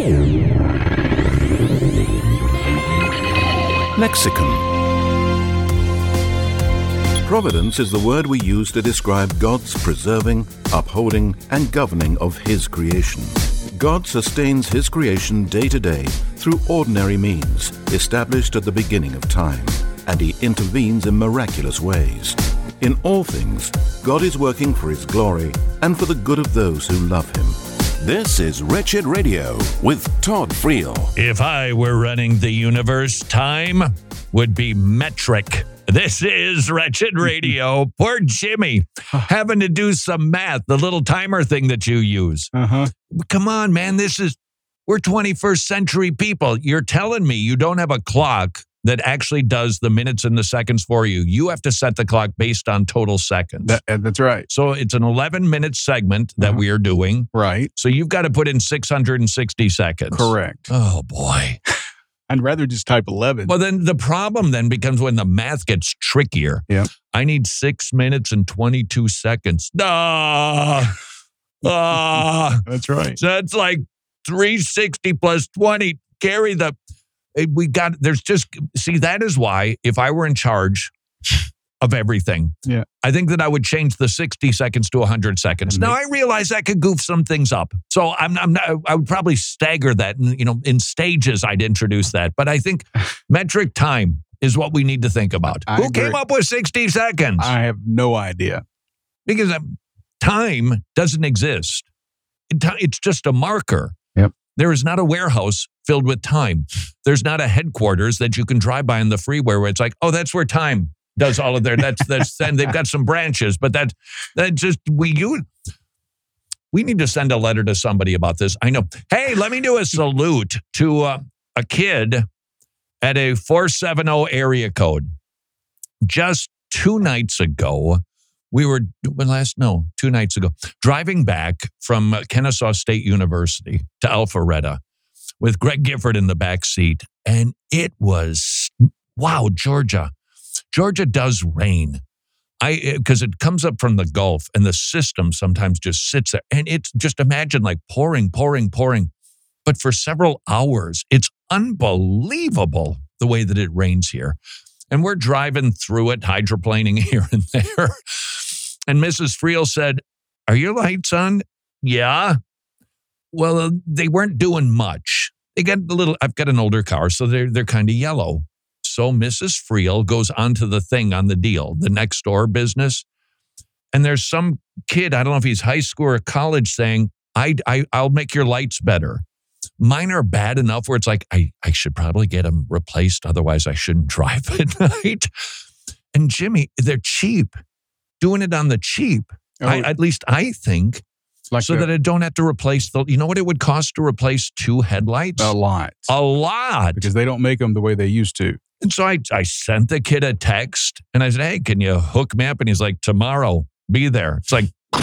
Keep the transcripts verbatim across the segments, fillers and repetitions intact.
Lexicon. Providence is the word we use to describe God's preserving, upholding, and governing of His creation. God sustains His creation day to day through ordinary means established at the beginning of time, and He intervenes in miraculous ways. In all things, God is working for His glory and for the good of those who love Him. This is Wretched Radio with Todd Friel. If I were running the universe, time would be metric. This is Wretched Radio. Poor Jimmy, having to do some math, the little timer thing that you use. Uh-huh. Come on, man, this is, we're twenty-first century people. You're telling me you don't have a clock that actually does the minutes and the seconds for you. You have to set the clock based on total seconds. That, that's right. So it's an eleven-minute segment that Uh-huh. we are doing. Right. So you've got to put in six hundred sixty seconds. Correct. Oh, boy. I'd rather just type eleven. Well, then the problem then becomes when the math gets trickier. Yeah. I need six minutes and twenty-two seconds. Ah, ah. That's right. So that's like three sixty plus twenty. Carry the, we got, there's just, see, that is why if I were in charge of everything, Yeah. I think that I would change the sixty seconds to one hundred seconds. And Now, make- I realize that could goof some things up. So I'm, I'm not, I would probably stagger that. And, you know, in stages, I'd introduce that. But I think metric time is what we need to think about. I Who agree. came up with sixty seconds? I have no idea. Because um, time doesn't exist. It, it's just a marker. Yep. There is not a warehouse filled with time. There's not a headquarters that you can drive by on the freeway where it's like, oh, that's where time does all of their, that's, that's, and they've got some branches, but that, that just, we, you, we need to send a letter to somebody about this. I know. Hey, let me do a salute to uh, a kid at a four seven zero area code. Just two nights ago, we were, when last, no, two nights ago, driving back from Kennesaw State University to Alpharetta with Greg Gifford in the back seat. And it was, wow, Georgia. Georgia does rain. I because it comes up from the Gulf and the system sometimes just sits there. And it's just imagine like pouring, pouring, pouring. But for several hours, it's unbelievable the way that it rains here. And we're driving through it, hydroplaning here and there. And Missus Friel said, are your lights on? Yeah. Well, uh, they weren't doing much. They got a little, I've got an older car, so they're, they're kind of yellow. So Missus Friel goes onto the thing on the deal, the next door business. And there's some kid, I don't know if he's high school or college, saying, I, I, I'll make your lights better. Mine are bad enough where it's like, I, I should probably get them replaced. Otherwise, I shouldn't drive at night. And Jimmy, they're cheap. Doing it on the cheap. Oh. I, at least I think. Like so a, that I don't have to replace the, you know what it would cost to replace two headlights? a lot. A lot. Because they don't make them the way they used to. And so I, I sent the kid a text and I said, hey, can you hook me up? And he's like, tomorrow, be there. It's like,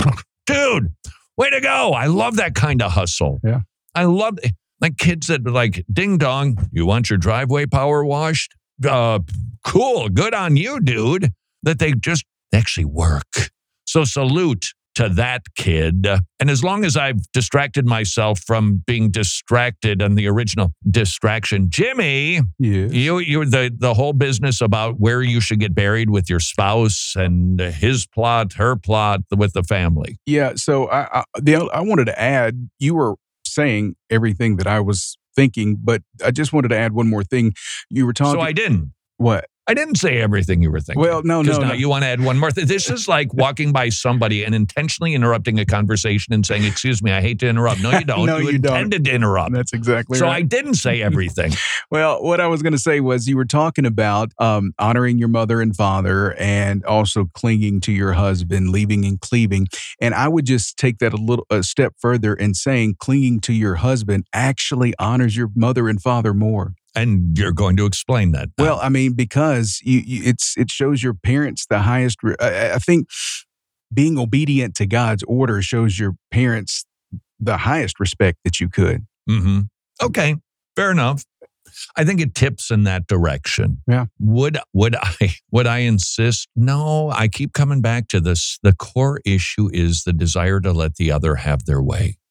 dude, way to go. I love that kind of hustle. Yeah. I love like kids that are like, ding dong, you want your driveway power washed? Uh, cool. Good on you, dude. That they just actually work. So salute to that kid. And as long as I've distracted myself from being distracted on the original distraction, Jimmy, Yes. you you the the whole business about where you should get buried with your spouse and his plot, her plot with the family. Yeah. So I, I, the, I wanted to add, you were saying everything that I was thinking, but I just wanted to add one more thing. You were talking. So I didn't. What? I didn't say everything you were thinking. Well, no, Because no, now no. you want to add one more thing. This is like walking by somebody and intentionally interrupting a conversation and saying, excuse me, I hate to interrupt. No, you don't. No, you, you don't. intended to interrupt. That's exactly so right. I didn't say everything. Well, what I was going to say was you were talking about um, honoring your mother and father and also clinging to your husband, leaving and cleaving. And I would just take that a little a step further and saying clinging to your husband actually honors your mother and father more. And you're going to explain that now. Well, I mean, because you, you, it's it shows your parents the highest. Re- I, I think being obedient to God's order shows your parents the highest respect that you could. Mm-hmm. Okay, fair enough. I think it tips in that direction. Yeah. Would would I would I insist? No, I keep coming back to this. The core issue is the desire to let the other have their way.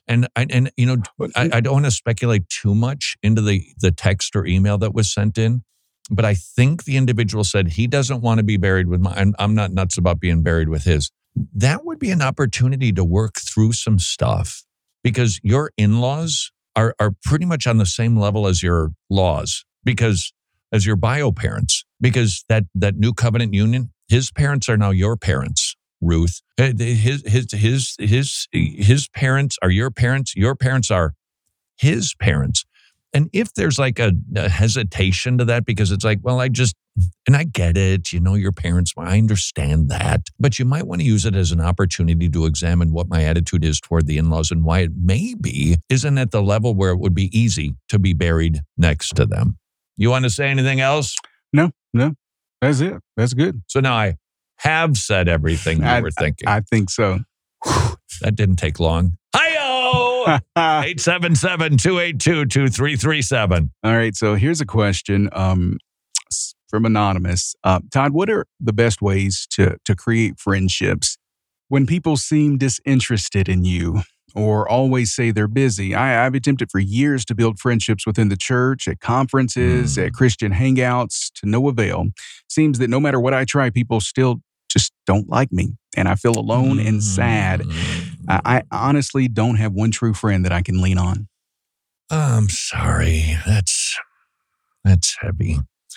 And I, and you know, I, I don't want to speculate too much into the the text or email that was sent in, but I think the individual said he doesn't want to be buried with my. I'm, I'm not nuts about being buried with his. That would be an opportunity to work through some stuff because your in-laws are are pretty much on the same level as your laws because as your bio parents because that that new covenant union, his parents are now your parents. Ruth, his his his his his parents are your parents. Your parents are his parents. And if there's like a, a hesitation to that, because it's like, well, I just, and I get it, you know, your parents, I understand that, but you might want to use it as an opportunity to examine what my attitude is toward the in-laws and why it maybe isn't at the level where it would be easy to be buried next to them. You want to say anything else? No, no, that's it. That's good. So now I have said everything you I, were thinking. I, I think so. Whew, that didn't take long. Hi-yo! eight seven seven, two eight two, two three three seven. All right, so here's a question um, from Anonymous. Uh, Todd, what are the best ways to, to create friendships when people seem disinterested in you or always say they're busy? I, I've attempted for years to build friendships within the church, at conferences, mm. at Christian hangouts, to no avail. Seems that no matter what I try, people still just don't like me, and I feel alone mm. and sad. I, I honestly don't have one true friend that I can lean on. I'm sorry. That's that's heavy.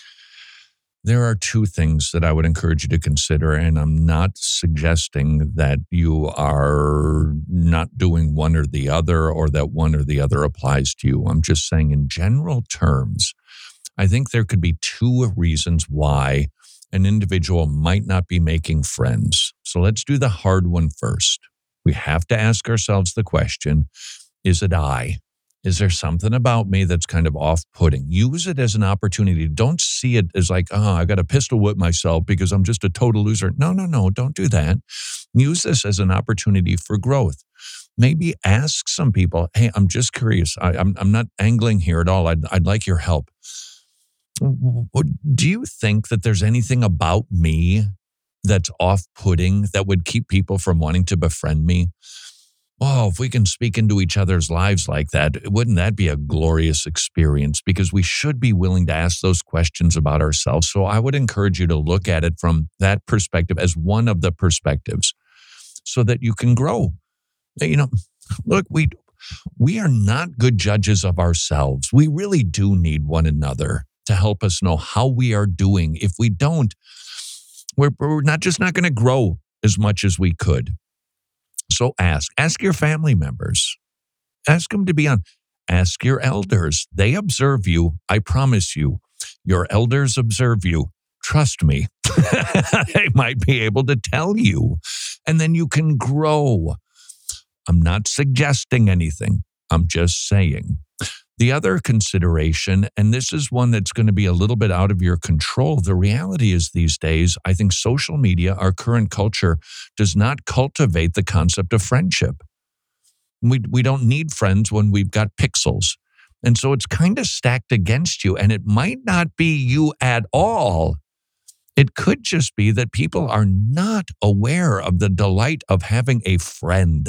There are two things that I would encourage you to consider, and I'm not suggesting that you are not doing one or the other or that one or the other applies to you. I'm just saying in general terms, I think there could be two reasons why an individual might not be making friends. So let's do the hard one first. We have to ask ourselves the question, is it I? Is there something about me that's kind of off-putting? Use it as an opportunity. Don't see it as like, oh, I got to pistol whip myself because I'm just a total loser. No, no, no, don't do that. Use this as an opportunity for growth. Maybe ask some people, hey, I'm just curious. I, I'm, I'm not angling here at all. I'd, I'd like your help. Do you think that there's anything about me that's off-putting that would keep people from wanting to befriend me? Oh, if we can speak into each other's lives like that, wouldn't that be a glorious experience? Because we should be willing to ask those questions about ourselves. So I would encourage you to look at it from that perspective as one of the perspectives so that you can grow. You know, look, we we are not good judges of ourselves. We really do need one another to help us know how we are doing. If we don't, we're, we're not just not going to grow as much as we could. So ask. Ask your family members. Ask them to be on. Ask your elders. They observe you. I promise you. Your elders observe you. Trust me. They might be able to tell you. And then you can grow. I'm not suggesting anything. I'm just saying. The other consideration, and this is one that's going to be a little bit out of your control, the reality is these days, I think social media, our current culture, does not cultivate the concept of friendship. We, we don't need friends when we've got pixels. And so it's kind of stacked against you, and it might not be you at all. It could just be that people are not aware of the delight of having a friend,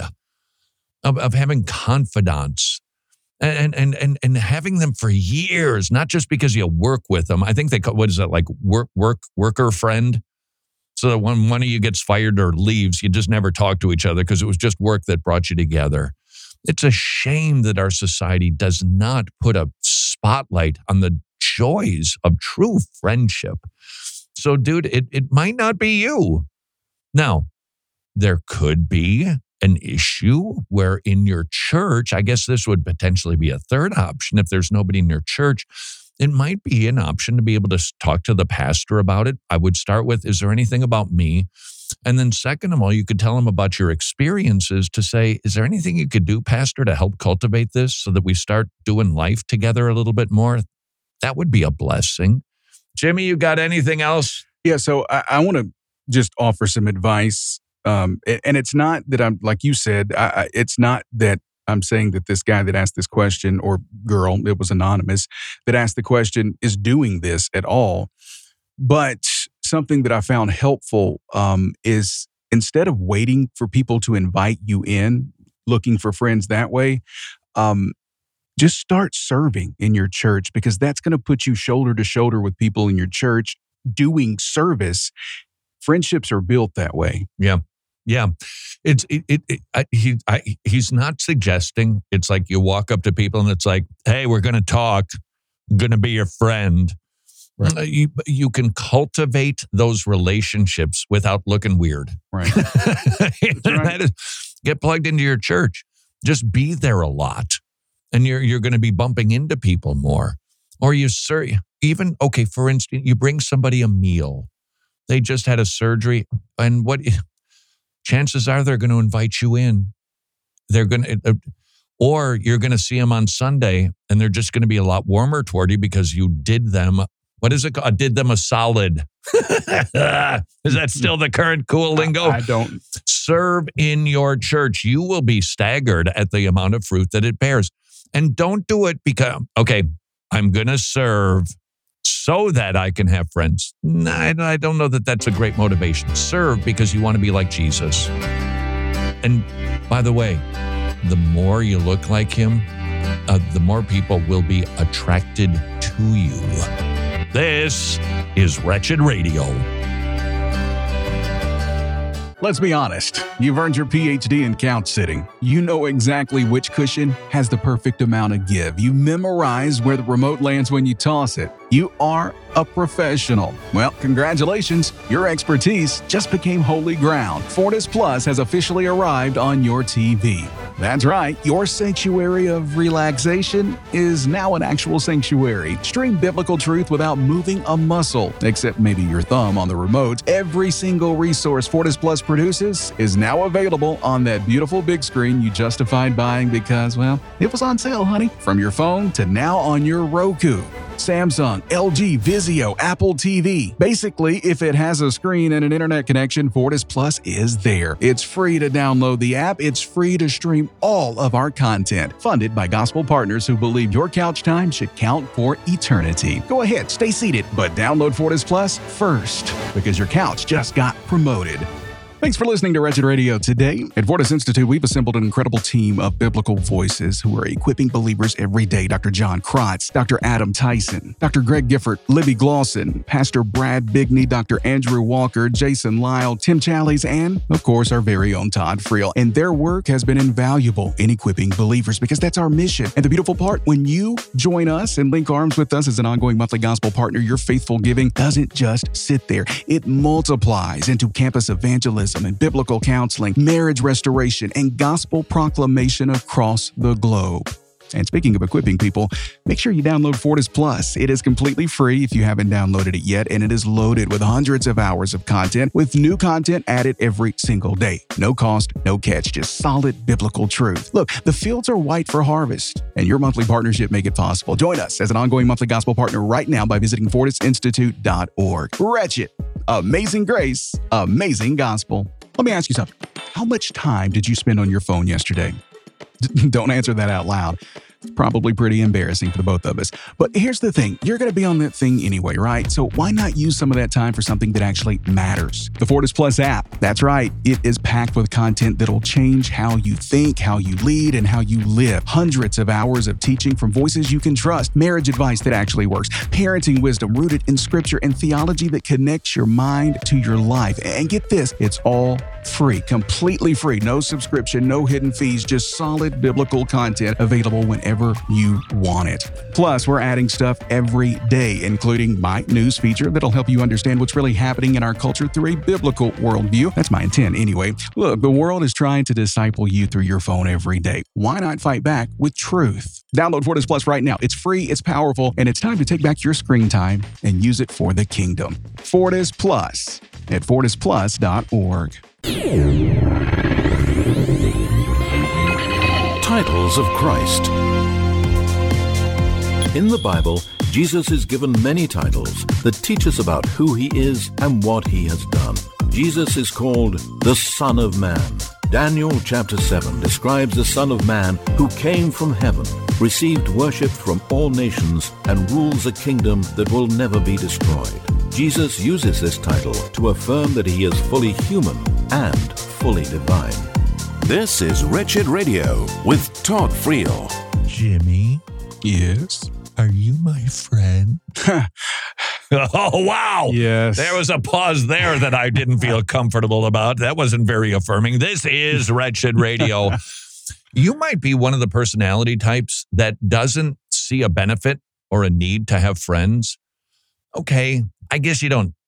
of, of having confidants. And, and and and having them for years, not just because you work with them. I think they call, what is that, like work work worker friend? So that when one of you gets fired or leaves, you just never talk to each other because it was just work that brought you together. It's a shame that our society does not put a spotlight on the joys of true friendship. So, dude, it, it might not be you. Now, there could be an issue where in your church, I guess this would potentially be a third option. If there's nobody in your church, it might be an option to be able to talk to the pastor about it. I would start with, is there anything about me? And then second of all, you could tell them about your experiences to say, is there anything you could do, pastor, to help cultivate this so that we start doing life together a little bit more? That would be a blessing. Jimmy, you got anything else? Yeah, so I, I want to just offer some advice. Um, and it's not that I'm, like you said, I, I, it's not that I'm saying that this guy that asked this question, or girl, it was anonymous, that asked the question is doing this at all. But something that I found helpful um, is instead of waiting for people to invite you in, looking for friends that way, um, just start serving in your church, because that's going to put you shoulder to shoulder with people in your church doing service. Friendships are built that way. Yeah. Yeah. It's, it, it, it I, he, I, he's not suggesting it's like you walk up to people and it's like, hey, we're going to talk. I'm going to be your friend. Right. Uh, you, you can cultivate those relationships without looking weird. Right. right. That is, get plugged into your church. Just be there a lot. And you're you're going to be bumping into people more. Or you serve, even, okay, for instance, you bring somebody a meal. They just had a surgery. And what chances are they're going to invite you in. They're going to, uh, or you're going to see them on Sunday and they're just going to be a lot warmer toward you because you did them. What is it called? I did them a solid. Is that still the current cool lingo? I don't. Serve in your church. You will be staggered at the amount of fruit that it bears. And don't do it because, okay, I'm going to serve so that I can have friends. No, I don't know that that's a great motivation. Serve because you want to be like Jesus. And by the way, the more you look like him, uh, the more people will be attracted to you. This is Wretched Radio. Let's be honest. You've earned your P H D in couch sitting. You know exactly which cushion has the perfect amount of give. You memorize where the remote lands when you toss it. You are a professional. Well, congratulations. Your expertise just became holy ground. Fortis Plus has officially arrived on your T V. That's right. Your sanctuary of relaxation is now an actual sanctuary. Stream biblical truth without moving a muscle, except maybe your thumb on the remote. Every single resource Fortis Plus produces is now available on that beautiful big screen you justified buying because, well, it was on sale, honey. From your phone to now on your Roku, Samsung, L G, Vizio, Apple T V. Basically, if it has a screen and an internet connection, Fortis Plus is there. It's free to download the app. It's free to stream all of our content. Funded by gospel partners who believe your couch time should count for eternity. Go ahead, stay seated, but download Fortis Plus first because your couch just got promoted. Thanks for listening to Wretched Radio today. At Fortis Institute, we've assembled an incredible team of biblical voices who are equipping believers every day. Doctor John Krotz, Doctor Adam Tyson, Doctor Greg Gifford, Libby Glosson, Pastor Brad Bigney, Doctor Andrew Walker, Jason Lyle, Tim Challies, and, of course, our very own Todd Friel. And their work has been invaluable in equipping believers because that's our mission. And the beautiful part, when you join us and link arms with us as an ongoing monthly gospel partner, your faithful giving doesn't just sit there. It multiplies into campus evangelism and biblical counseling, marriage restoration, and gospel proclamation across the globe. And speaking of equipping people, make sure you download Fortis Plus. It is completely free if you haven't downloaded it yet, and it is loaded with hundreds of hours of content with new content added every single day. No cost, no catch, just solid biblical truth. Look, the fields are white for harvest, and your monthly partnership make it possible. Join us as an ongoing monthly gospel partner right now by visiting fortis institute dot org. Wretched, amazing grace, amazing gospel. Let me ask you something. How much time did you spend on your phone yesterday? Don't answer that out loud. It's probably pretty embarrassing for the both of us. But here's the thing. You're going to be on that thing anyway, right? So why not use some of that time for something that actually matters? The Fortis Plus app. That's right. It is packed with content that'll change how you think, how you lead, and how you live. Hundreds of hours of teaching from voices you can trust. Marriage advice that actually works. Parenting wisdom rooted in scripture and theology that connects your mind to your life. And get this, it's all free, completely free. No subscription, no hidden fees, just solid biblical content available whenever you want it. Plus, we're adding stuff every day, including my news feature that'll help you understand what's really happening in our culture through a biblical worldview. That's my intent anyway. Look, the world is trying to disciple you through your phone every day. Why not fight back with truth? Download Fortis Plus right now. It's free, it's powerful, and it's time to take back your screen time and use it for the kingdom. Fortis Plus at fortis plus dot org. Titles of Christ. In the Bible, Jesus is given many titles that teach us about who he is and what he has done. Jesus is called the Son of Man. Daniel chapter seven describes the Son of Man who came from heaven, received worship from all nations, and rules a kingdom that will never be destroyed. Jesus uses this title to affirm that he is fully human and fully divine. This is Wretched Radio with Todd Friel. Jimmy, Yes. are you my friend? Oh, wow. Yes. There was a pause there that I didn't feel comfortable about. That wasn't very affirming. This is Wretched Radio. You might be one of the personality types that doesn't see a benefit or a need to have friends. Okay, I guess you don't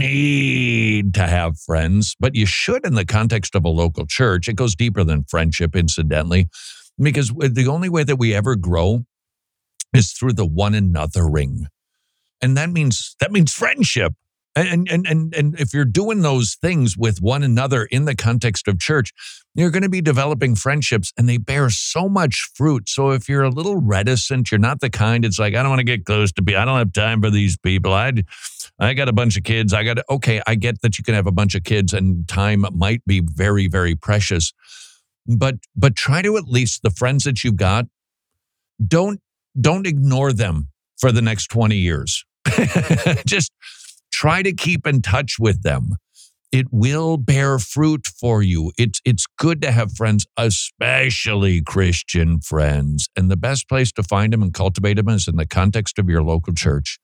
need to have friends, but you should in the context of a local church. It goes deeper than friendship, incidentally, because the only way that we ever grow is through the one anothering. And that means that means friendship. And, and, and, and if you're doing those things with one another in the context of church, you're going to be developing friendships and they bear so much fruit. So if you're a little reticent, you're not the kind, it's like, I don't want to get close to people. I don't have time for these people. I, I got a bunch of kids. I got to, okay, I get that you can have a bunch of kids and time might be very, very precious. But, but try to at least the friends that you've got, don't, don't ignore them for the next twenty years. Just try to keep in touch with them. It will bear fruit for you. It's it's good to have friends, especially Christian friends. And the best place to find them and cultivate them is in the context of your local church.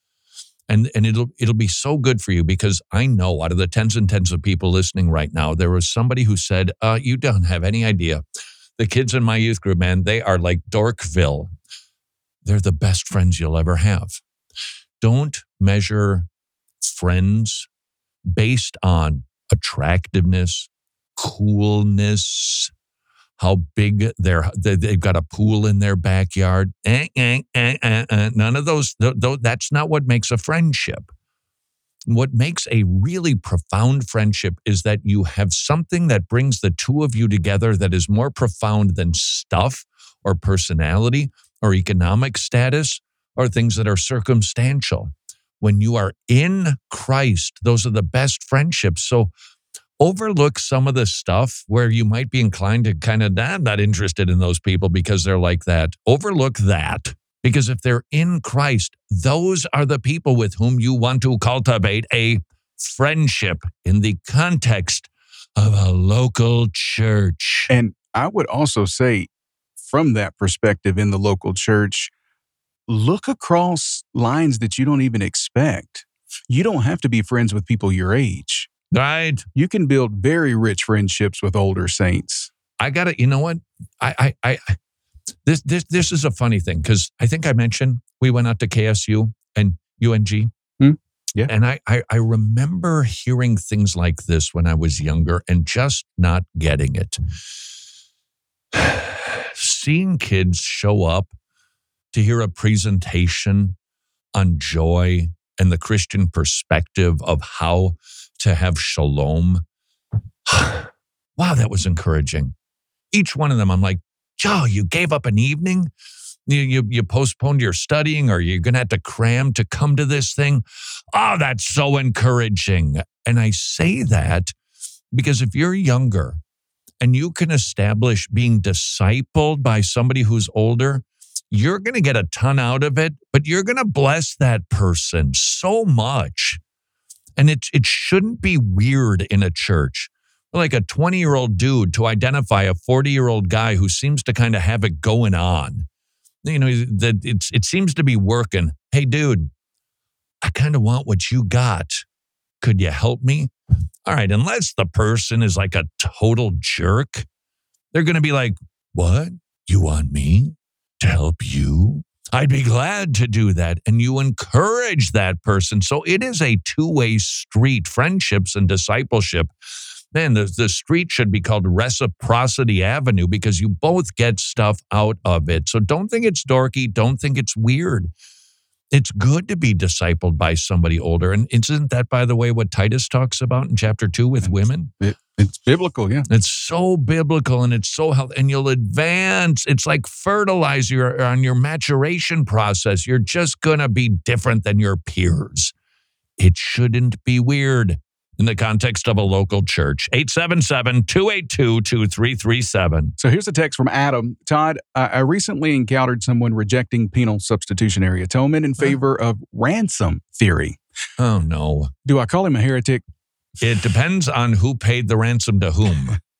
And and it'll it'll be so good for you because I know out of the tens and tens of people listening right now, there was somebody who said, uh, you don't have any idea. The kids in my youth group, man, they are like Dorkville. They're the best friends you'll ever have. Don't measure friends based on attractiveness, coolness, how big they're, they've got a pool in their backyard. Eh, eh, eh, eh, eh. None of those, th- th- that's not what makes a friendship. What makes a really profound friendship is that you have something that brings the two of you together that is more profound than stuff or personality or economic status or things that are circumstantial. When you are in Christ, those are the best friendships. So overlook some of the stuff where you might be inclined to kind of, I'm not interested in those people because they're like that. Overlook that. Because if they're in Christ, those are the people with whom you want to cultivate a friendship in the context of a local church. And I would also say, from that perspective in the local church, look across lines that you don't even expect. You don't have to be friends with people your age. Right. You can build very rich friendships with older saints. I got to, you know what? I, I, I, this, this, this is a funny thing because I think I mentioned we went out to K S U and U N G. Hmm. Yeah. And I, I, I remember hearing things like this when I was younger and just not getting it. Seeing kids show up to hear a presentation on joy and the Christian perspective of how to have shalom. Wow, that was encouraging. Each one of them, I'm like, Joe, you gave up an evening? You, you, you postponed your studying or you're going to have to cram to come to this thing? Oh, that's so encouraging. And I say that because if you're younger and you can establish being discipled by somebody who's older, you're going to get a ton out of it, but you're going to bless that person so much. And it, it shouldn't be weird in a church. Like a twenty-year-old dude to identify a forty-year-old guy who seems to kind of have it going on. You know, that it's it seems to be working. Hey, dude, I kind of want what you got. Could you help me? All right, unless the person is like a total jerk, they're going to be like, what? You want me to help you? I'd be glad to do that. And you encourage that person. So it is a two-way street, friendships and discipleship. Man, the, the street should be called Reciprocity Avenue because you both get stuff out of it. So don't think it's dorky. Don't think it's weird. It's good to be discipled by somebody older. And isn't that, by the way, what Titus talks about in chapter two with women? It, it's biblical, yeah. It's so biblical and it's so healthy. And you'll advance. It's like fertilizer on your maturation process. You're just going to be different than your peers. It shouldn't be weird in the context of a local church. eight seven seven, two eight two, two three three seven. So here's a text from Adam. Todd, I, I recently encountered someone rejecting penal substitutionary atonement in favor of ransom theory. Oh, no. Do I call him a heretic? It depends on who paid the ransom to whom.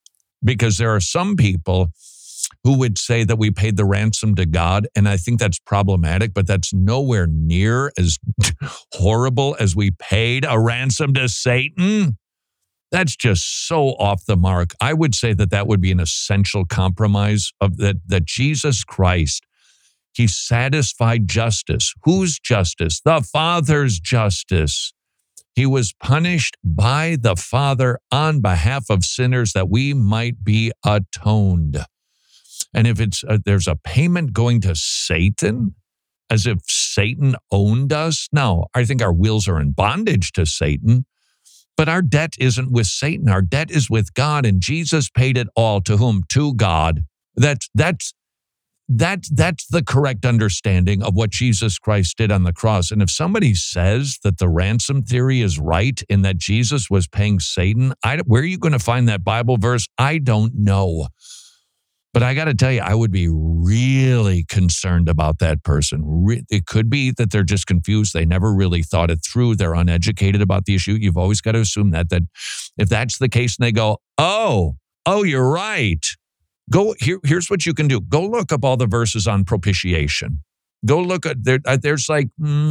because there are some people who would say that we paid the ransom to God, and I think that's problematic, but that's nowhere near as horrible as we paid a ransom to Satan. That's just so off the mark. I would say that that would be an essential compromise of that, that Jesus Christ, he satisfied justice. Whose justice? The Father's justice. He was punished by the Father on behalf of sinners that we might be atoned. And if it's uh, there's a payment going to Satan, as if Satan owned us, no, I think our wills are in bondage to Satan, but our debt isn't with Satan. Our debt is with God, and Jesus paid it all. To whom? To God. That's that's that that's the correct understanding of what Jesus Christ did on the cross. And if somebody says that the ransom theory is right and that Jesus was paying Satan, I, where are you going to find that Bible verse? I don't know. But I got to tell you, I would be really concerned about that person. It could be that they're just confused. They never really thought it through. They're uneducated about the issue. You've always got to assume that, that if that's the case and they go, oh, oh, you're right. Go here. Here's what you can do. Go look up all the verses on propitiation. Go look at there. There's like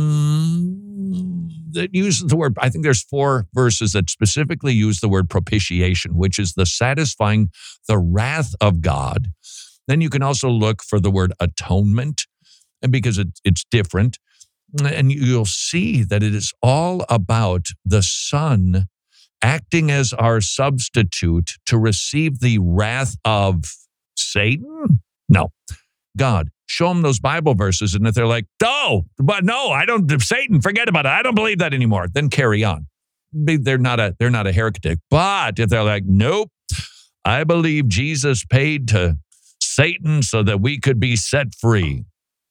mm, that uses the word. I think there's four verses that specifically use the word propitiation, which is the satisfying the wrath of God. Then you can also look for the word atonement, and because it, it's different, and you'll see that it is all about the Son acting as our substitute to receive the wrath of Satan. No, God. Show them those Bible verses, and if they're like, no, but no, I don't, Satan, forget about it. I don't believe that anymore. Then carry on. They're not a, they're not a heretic. But if they're like, nope, I believe Jesus paid to Satan so that we could be set free,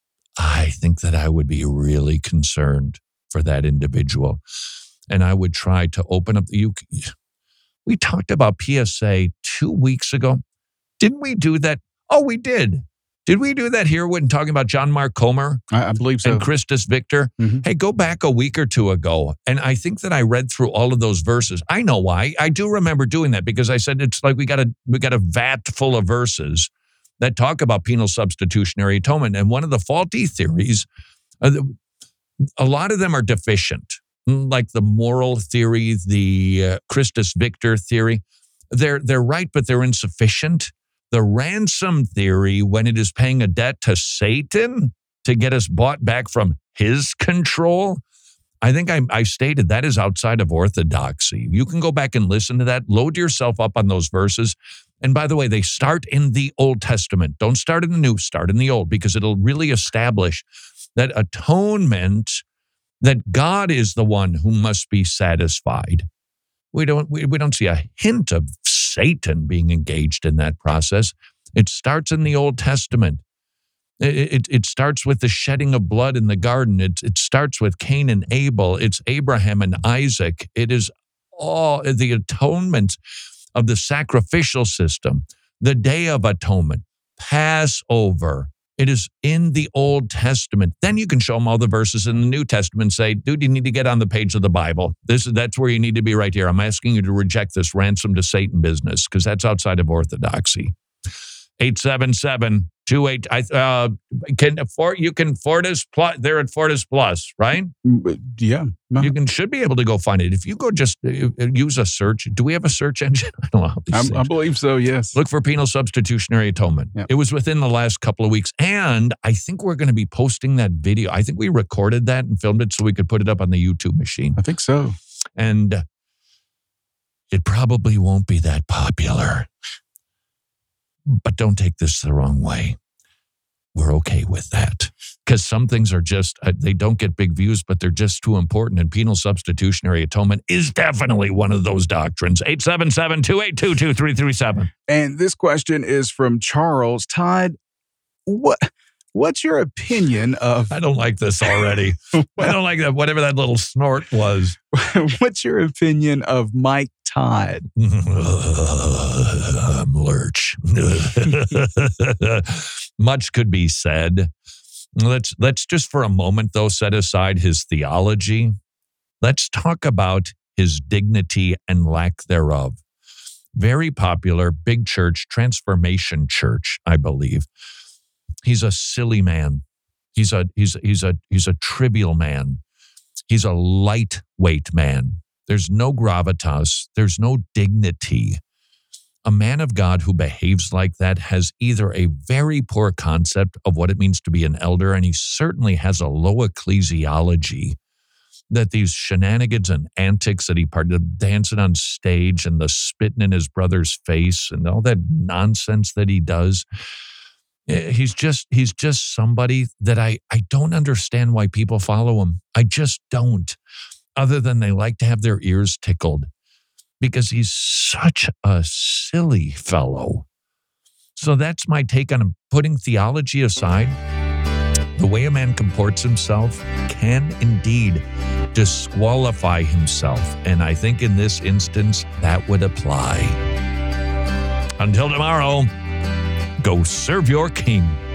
I think that I would be really concerned for that individual. And I would try to open up the, you. We talked about P S A two weeks ago. Didn't we do that? Oh, we did. Did we do that here when talking about John Mark Comer? I, I believe so. And Christus Victor? Mm-hmm. Hey, go back a week or two ago. And I think that I read through all of those verses. I know why. I do remember doing that because I said it's like we got a we got a vat full of verses that talk about penal substitutionary atonement. And one of the faulty theories, uh, a lot of them are deficient, like the moral theory, the uh, Christus Victor theory. They're they're right, but they're insufficient. The ransom theory, when it is paying a debt to Satan to get us bought back from his control, I think I, I stated that is outside of orthodoxy. You can go back and listen to that. Load yourself up on those verses. And by the way, they start in the Old Testament. Don't start in the New, start in the Old, because it'll really establish that atonement, that God is the one who must be satisfied. We don't, we, we don't see a hint of Satan being engaged in that process. It starts in the Old Testament. It, it, it starts with the shedding of blood in the garden. It, it starts with Cain and Abel. It's Abraham and Isaac. It is all the atonement of the sacrificial system, the Day of Atonement, Passover. It is in the Old Testament. Then you can show them all the verses in the New Testament and say, dude, you need to get on the page of the Bible. This is That's where you need to be right here. I'm asking you to reject this ransom to Satan business because that's outside of orthodoxy. eight seven seven, two eight, I, uh, can afford, you can Fortis Plus, they're at Fortis Plus, right? Yeah. No. You can should be able to go find it. If you go just uh, use a search, do we have a search engine? I don't know how these I, things. I believe so, yes. Look for penal substitutionary atonement. Yep. It was within the last couple of weeks. And I think we're going to be posting that video. I think we recorded that and filmed it so we could put it up on the YouTube machine. I think so. And it probably won't be that popular. But don't take this the wrong way. We're okay with that. Because some things are just, uh, they don't get big views, but they're just too important. And penal substitutionary atonement is definitely one of those doctrines. eight seven seven, two eight two, two three three seven. And this question is from Charles. Todd, what what's your opinion of... I don't like this already. well, I don't like that, whatever that little snort was. What's your opinion of Mike Todd? I'm Lurch. Much could be said. Let's let's just for a moment, though, set aside his theology. Let's talk about his dignity and lack thereof. very popular, big church, Transformation Church, I believe. He's a silly man. He's a he's he's a he's a trivial man. He's a lightweight man. There's no gravitas. There's no dignity. A man of God who behaves like that has either a very poor concept of what it means to be an elder, and he certainly has a low ecclesiology, that these shenanigans and antics that he parted, dancing on stage and the spitting in his brother's face and all that nonsense that he does. He's just he's just somebody that I, I don't understand why people follow him. I just don't, other than they like to have their ears tickled, because he's such a silly fellow. So that's my take on him. Putting theology aside, the way a man comports himself can indeed disqualify himself. And I think in this instance, that would apply. Until tomorrow, go serve your king.